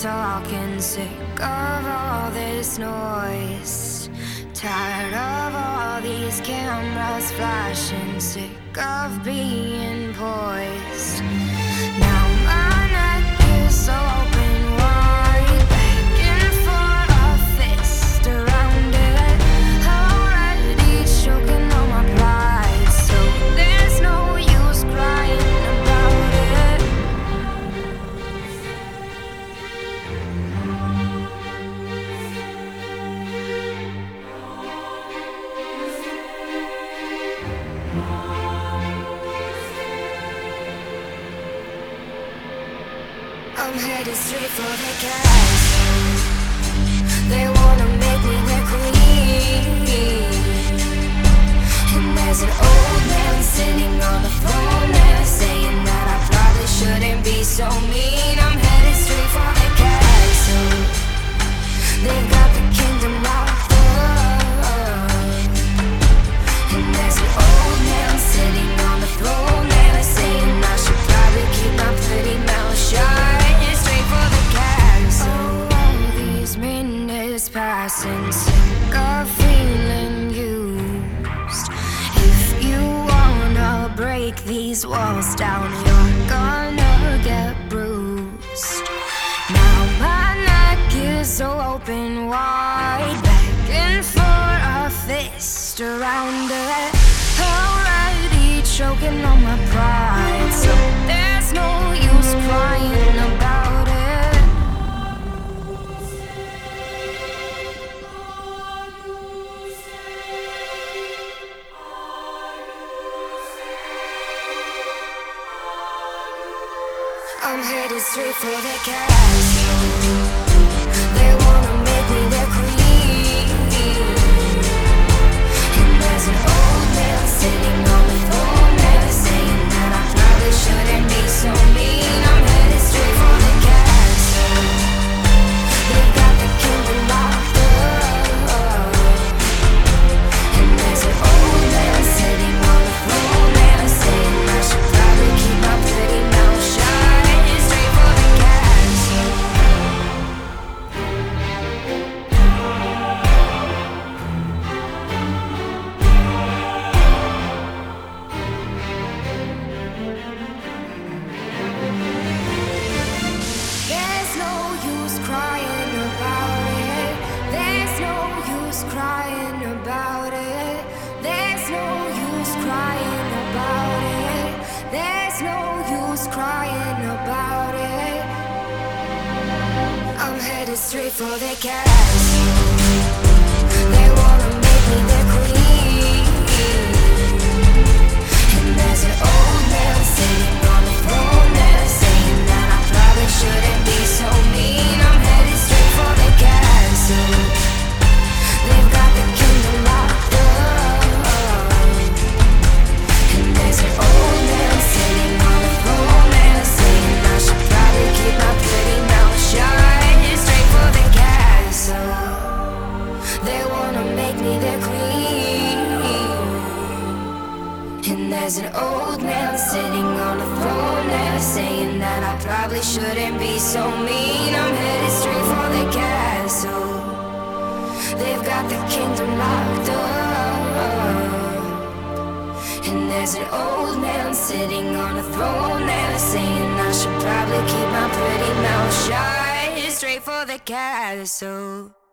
talking, sick of all this noise. Tired of all these cameras flashing, sick of being poised. Now my neck is open wide, begging for a fist around it. Already choking on my pride, so there's no use crying about it. I'm headed straight for the castle. They wanna make me their queen. And there's an old man sitting on the throne there, saying that I probably shouldn't be so mean. I'm headed straight for the castle. They've got the kingdom locked up. And there's an old man sitting on the throne there, saying I should probably keep my pretty mouth shut. Passing, sick of feeling used. If you wanna break these walls down, you're gonna get bruised. Now my neck is open wide, begging for a fist around it. Already choking on my pride, so there's no use crying about it. I'm headed straight for the castle. They wanna make me their queen. And there's an old man sitting on the throne there, saying that I probably shouldn't be so mean. I'm headed straight for the castle. They've got the kingdom locked up. And there's an old man sitting on the throne there, saying I should probably keep my pretty mouth shut. Straight for the castle. They wanna make me their queen. And there's an old man sitting on the throne there, saying that I probably shouldn't be so mean. I'm headed straight for the castle. They've got the kingdom locked up. And there's an old man sitting on the throne there, saying I should probably keep my pretty mouth shut. They wanna make me their queen. And there's an old man sitting on the throne there, saying that I probably shouldn't be so mean. I'm headed straight for the castle. They've got the kingdom locked up. And there's an old man sitting on the throne there, saying I should probably keep my pretty mouth shut. Straight for the castle.